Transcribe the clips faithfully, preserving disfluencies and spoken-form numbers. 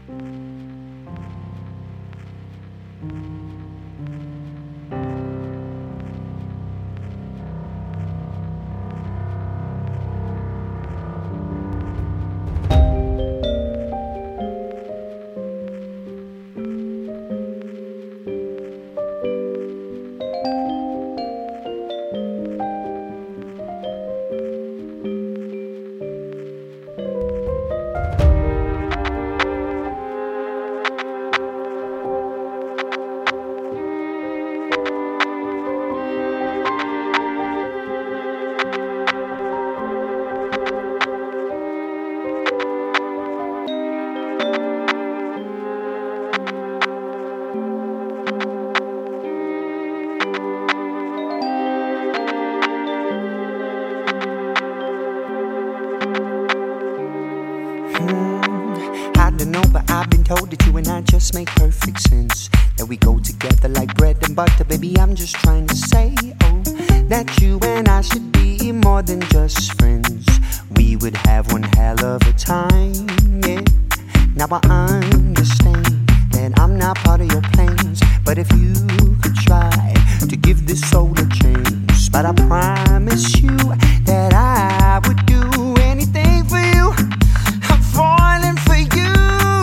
Told that you and I just make perfect sense, that we go together like bread and butter. Baby, I'm just trying to say, oh, that you and I should be more than just friends. We would have one hell of a time, yeah. Now I understand that I'm not part of your plans, but if you could try to give this soul a chance, but I promise you that I would do anything for you. I'm falling for you.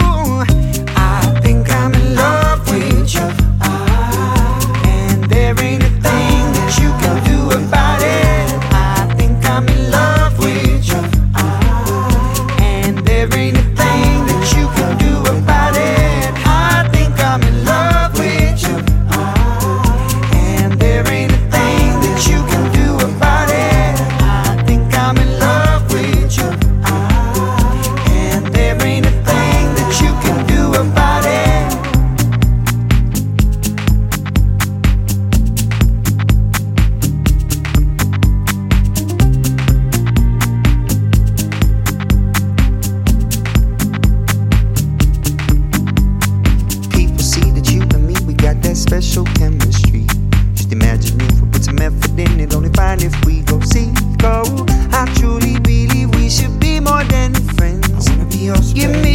I'm in love with you, and there ain't a thing that you can do about it. I think I'm in love with you, and there ain't a thing that you can do about it. I think I'm in love with you, and there ain't a thing that you can do about it. I think I'm in love with you, and there ain't a thing that you can do about it. Special chemistry. Just imagine if we put some effort in it, only fine if we go see, go. I truly believe we should be more than friends. I wanna be your give me